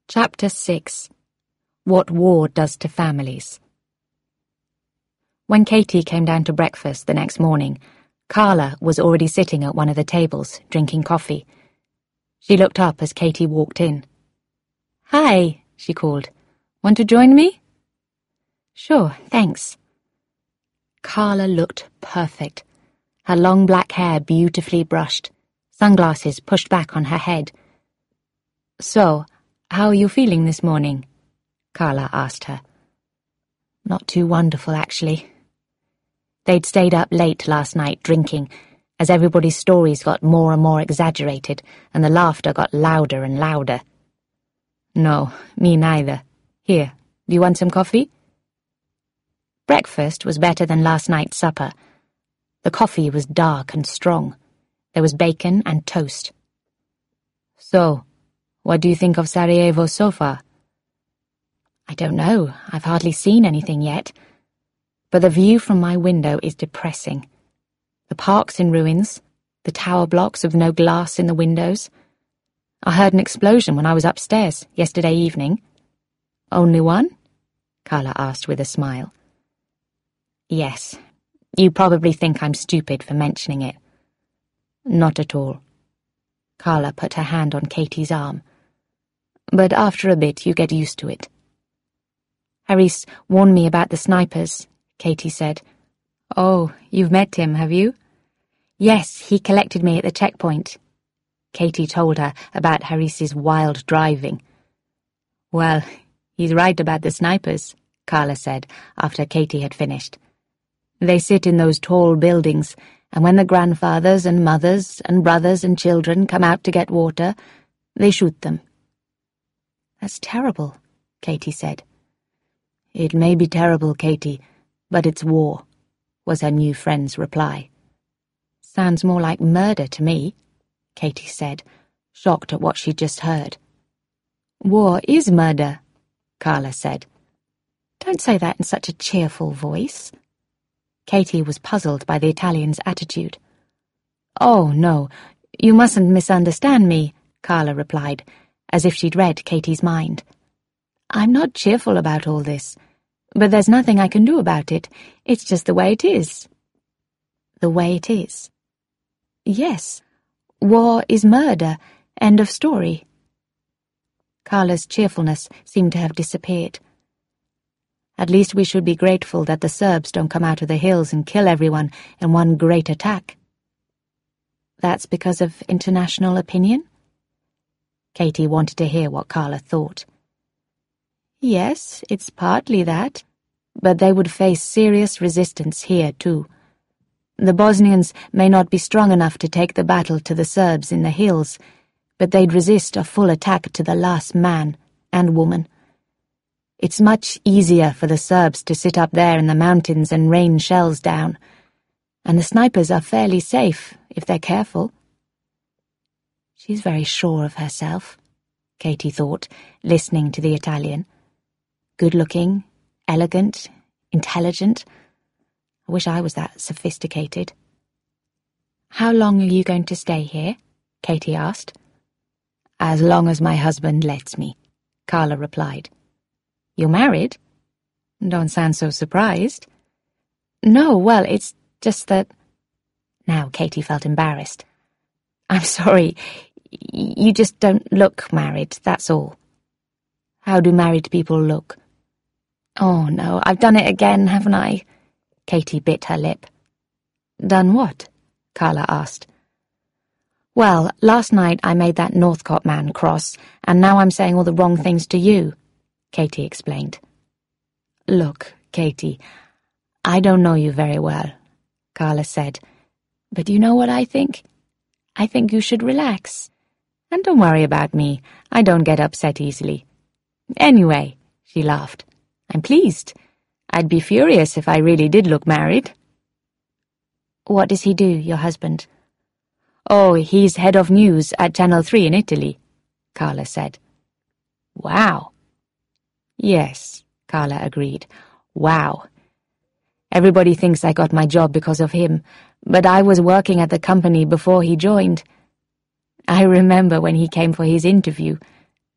Chapter 6. What War Does to Families. When Katie came down to breakfast the next morning, Carla was already sitting at one of the tables, drinking coffee. She looked up as Katie walked in. "Hi," she called. "Want to join me?" "Sure, thanks." Carla looked perfect. Her long black hair beautifully brushed, sunglasses pushed back on her head. "So, how are you feeling this morning?" Carla asked her. "Not too wonderful, actually." They'd stayed up late last night drinking, as everybody's stories got more and more exaggerated, and the laughter got louder and louder. "No, me neither. Here, do you want some coffee?" Breakfast was better than last night's supper. The coffee was dark and strong. There was bacon and toast. "So, what do you think of Sarajevo so far?" "I don't know. I've hardly seen anything yet. But the view from my window is depressing. The park's in ruins, the tower blocks with no glass in the windows. I heard an explosion when I was upstairs yesterday evening." "Only one?" Carla asked with a smile. "Yes. You probably think I'm stupid for mentioning it." "Not at all." Carla put her hand on Katie's arm. "But after a bit you get used to it." "Haris warned me about the snipers," Katie said. "Oh, you've met him, have you?" "Yes, he collected me at the checkpoint." Katie told her about Haris's wild driving. "Well, he's right about the snipers," Carla said after Katie had finished. "They sit in those tall buildings, and when the grandfathers and mothers and brothers and children come out to get water, they shoot them." "That's terrible," Katie said. "It may be terrible, Katie, but it's war," was her new friend's reply. "Sounds more like murder to me," Katie said, shocked at what she'd just heard. "War is murder," Carla said. "Don't say that in such a cheerful voice." Katie was puzzled by the Italian's attitude. "Oh, no, you mustn't misunderstand me," Carla replied, as if she'd read Katie's mind. "I'm not cheerful about all this, but there's nothing I can do about it. It's just the way it is." "The way it is?" "Yes. War is murder. End of story." Carla's cheerfulness seemed to have disappeared. "At least we should be grateful that the Serbs don't come out of the hills and kill everyone in one great attack." "That's because of international opinion?" Katie wanted to hear what Carla thought. "Yes, it's partly that, but they would face serious resistance here, too. The Bosnians may not be strong enough to take the battle to the Serbs in the hills, but they'd resist a full attack to the last man and woman. It's much easier for the Serbs to sit up there in the mountains and rain shells down, and the snipers are fairly safe if they're careful." "She's very sure of herself," Katie thought, listening to the Italian. "Good-looking, elegant, intelligent. I wish I was that sophisticated." "How long are you going to stay here?" Katie asked. "As long as my husband lets me," Carla replied. "You're married? Don't sound so surprised." "No, well, it's just that—" Now Katie felt embarrassed. "I'm sorry, you just don't look married, that's all." "How do married people look?" "Oh, no, I've done it again, haven't I?" Katie bit her lip. "Done what?" Carla asked. "Well, last night I made that Northcott man cross, and now I'm saying all the wrong things to you," Katie explained. "Look, Katie, I don't know you very well," Carla said, "but you know what I think? I think you should relax. And don't worry about me. I don't get upset easily. Anyway," she laughed, "I'm pleased. I'd be furious if I really did look married." "What does he do, your husband?" "Oh, he's head of news at Channel 3 in Italy," Carla said. "Wow." "Yes," Carla agreed. "Wow. Everybody thinks I got my job because of him, but I was working at the company before he joined. I remember when he came for his interview. I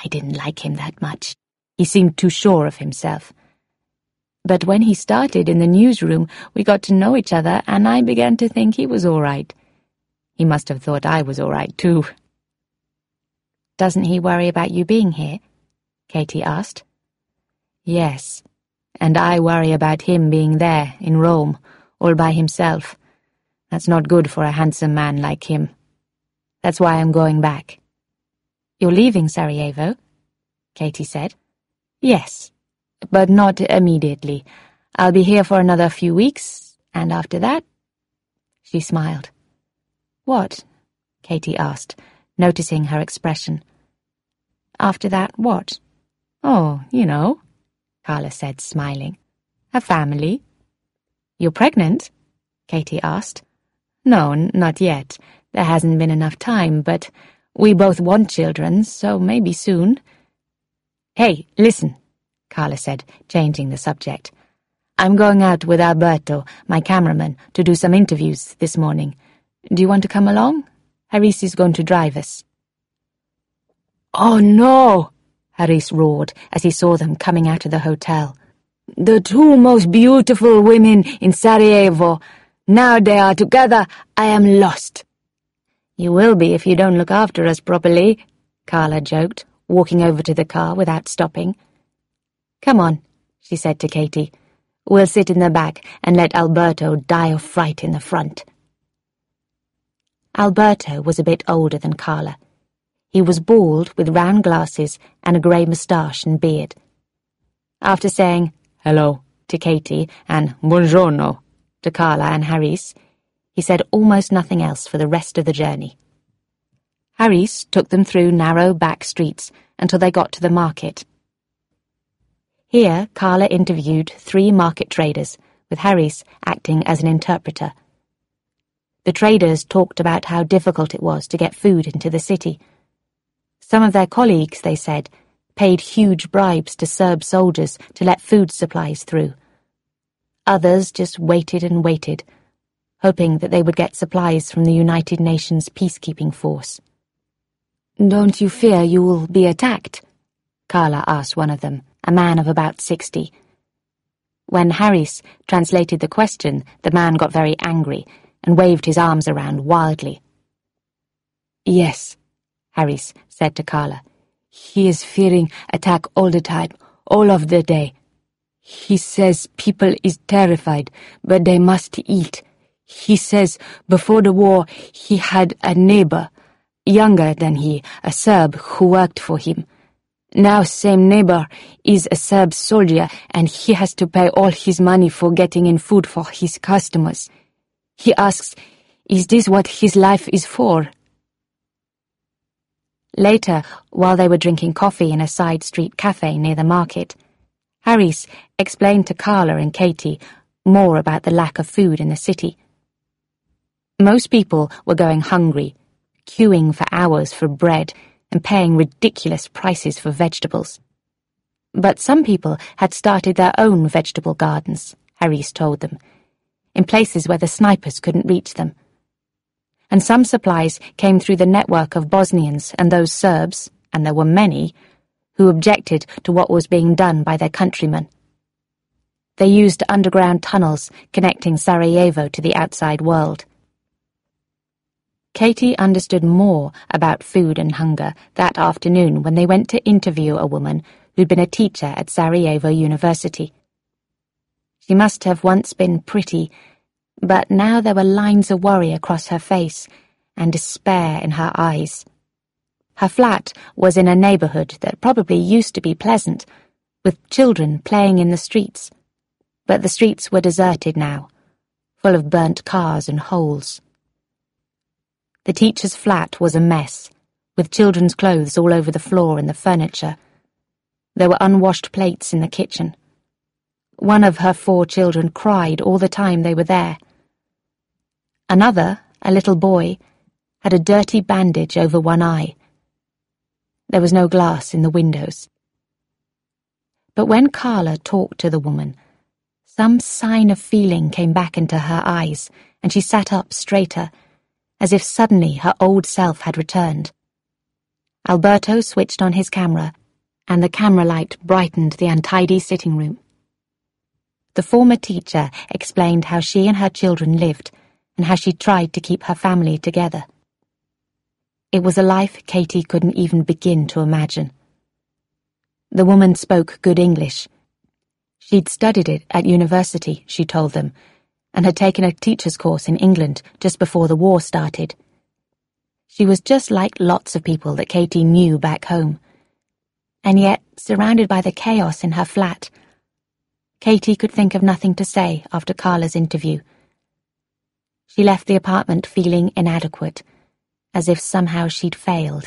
I didn't like him that much. He seemed too sure of himself. But when he started in the newsroom, we got to know each other, and I began to think he was all right. He must have thought I was all right, too. Doesn't he worry about you being here? Katie asked. Yes, and I worry about him being there, in Rome, all by himself. That's not good for a handsome man like him. That's why I'm going back. You're leaving Sarajevo? Katie said. Yes, but not immediately. I'll be here for another few weeks, and after that... She smiled. What? Katie asked, noticing her expression. After that, what? Oh, you know, Carla said, smiling. A family. You're pregnant? Katie asked. No, not yet. There hasn't been enough time, but we both want children, so maybe soon. Hey, listen, Carla said, changing the subject. I'm going out with Alberto, my cameraman, to do some interviews this morning. Do you want to come along? Haris is going to drive us. Oh, no! Haris roared as he saw them coming out of the hotel. The two most beautiful women in Sarajevo. Now they are together, I am lost. You will be if you don't look after us properly, Carla joked, walking over to the car without stopping. Come on, she said to Katie. We'll sit in the back and let Alberto die of fright in the front. Alberto was a bit older than Carla. He was bald with round glasses and a grey moustache and beard. After saying hello to Katie and buongiorno to Carla and Haris, he said almost nothing else for the rest of the journey. Haris took them through narrow back streets until they got to the market. Here, Carla interviewed 3 market traders, with Haris acting as an interpreter. The traders talked about how difficult it was to get food into the city. Some of their colleagues, they said, paid huge bribes to Serb soldiers to let food supplies through. Others just waited and waited, hoping that they would get supplies from the United Nations peacekeeping force. Don't you fear you will be attacked? Carla asked one of them, a man of about 60. When Haris translated the question, the man got very angry and waved his arms around wildly. Yes, Haris said to Carla. He is fearing attack all the time, all of the day. He says people is terrified, but they must eat. He says before the war he had a neighbor, younger than he, a Serb who worked for him. Now same neighbor is a Serb soldier and he has to pay all his money for getting in food for his customers. He asks, is this what his life is for? Later, while they were drinking coffee in a side street cafe near the market, Haris explained to Carla and Katie more about the lack of food in the city. Most people were going hungry, queuing for hours for bread and paying ridiculous prices for vegetables. But some people had started their own vegetable gardens, Haris told them, in places where the snipers couldn't reach them. And some supplies came through the network of Bosnians and those Serbs, and there were many, who objected to what was being done by their countrymen. They used underground tunnels connecting Sarajevo to the outside world. Katie understood more about food and hunger that afternoon when they went to interview a woman who'd been a teacher at Sarajevo University. She must have once been pretty, but now there were lines of worry across her face and despair in her eyes. Her flat was in a neighborhood that probably used to be pleasant, with children playing in the streets. But the streets were deserted now, full of burnt cars and holes. The teacher's flat was a mess, with children's clothes all over the floor and the furniture. There were unwashed plates in the kitchen. One of her 4 children cried all the time they were there. Another, a little boy, had a dirty bandage over one eye. There was no glass in the windows. But when Carla talked to the woman, some sign of feeling came back into her eyes, and she sat up straighter, as if suddenly her old self had returned. Alberto switched on his camera, and the camera light brightened the untidy sitting room. The former teacher explained how she and her children lived and how she tried to keep her family together. It was a life Katie couldn't even begin to imagine. The woman spoke good English. She'd studied it at university, she told them, and had taken a teacher's course in England just before the war started. She was just like lots of people that Katie knew back home. And yet, surrounded by the chaos in her flat, Katie could think of nothing to say after Carla's interview. She left the apartment feeling inadequate, as if somehow she'd failed.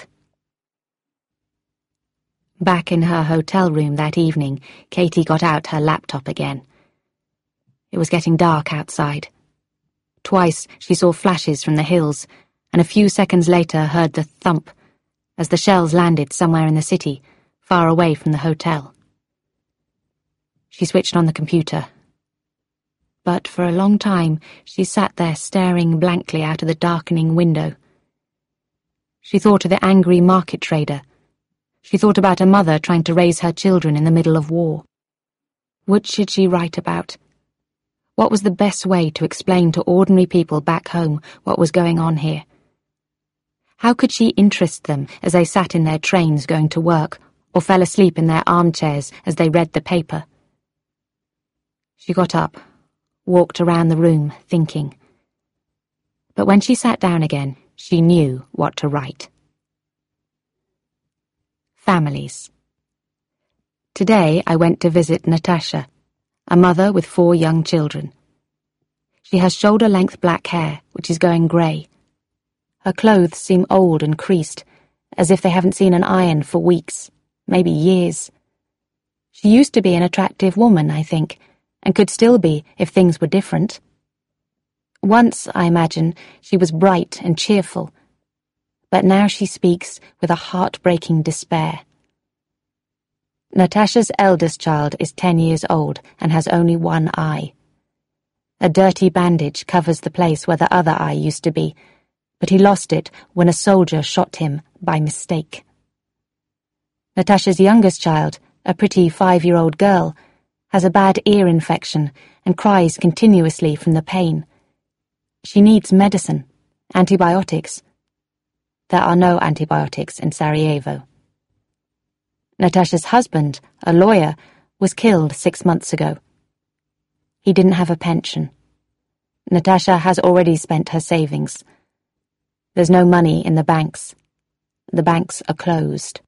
Back in her hotel room that evening, Katie got out her laptop again. It was getting dark outside. Twice she saw flashes from the hills, and a few seconds later heard the thump as the shells landed somewhere in the city, far away from the hotel. She switched on the computer. But for a long time she sat there staring blankly out of the darkening window. She thought of the angry market trader. She thought about a mother trying to raise her children in the middle of war. What should she write about? What was the best way to explain to ordinary people back home what was going on here? How could she interest them as they sat in their trains going to work or fell asleep in their armchairs as they read the paper? She got up, walked around the room, thinking. But when she sat down again, she knew what to write. Families. Today I went to visit Natasha, a mother with 4 young children. She has shoulder-length black hair, which is going grey. Her clothes seem old and creased, as if they haven't seen an iron for weeks, maybe years. She used to be an attractive woman, I think, and could still be if things were different. Once, I imagine, she was bright and cheerful, but now she speaks with a heartbreaking despair. Natasha's eldest child is 10 years old and has only one eye. A dirty bandage covers the place where the other eye used to be, but he lost it when a soldier shot him by mistake. Natasha's youngest child, a pretty 5-year-old girl, has a bad ear infection and cries continuously from the pain. She needs medicine, antibiotics. There are no antibiotics in Sarajevo. Natasha's husband, a lawyer, was killed 6 months ago. He didn't have a pension. Natasha has already spent her savings. There's no money in the banks. The banks are closed.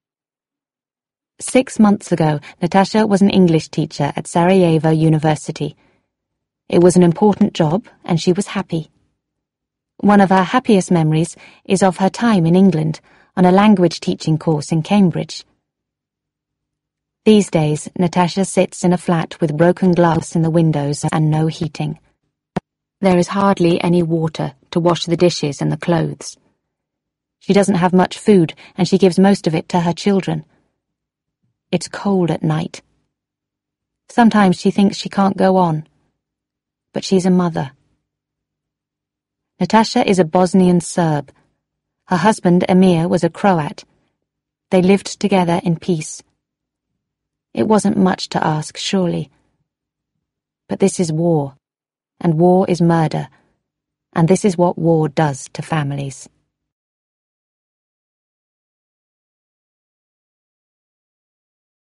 6 months ago, Natasha was an English teacher at Sarajevo University. It was an important job, and she was happy. One of her happiest memories is of her time in England on a language teaching course in Cambridge. These days, Natasha sits in a flat with broken glass in the windows and no heating. There is hardly any water to wash the dishes and the clothes. She doesn't have much food, and she gives most of it to her children. It's cold at night. Sometimes she thinks she can't go on, but she's a mother. Natasha is a Bosnian Serb. Her husband, Emir, was a Croat. They lived together in peace. It wasn't much to ask, surely. But this is war, and war is murder, and this is what war does to families.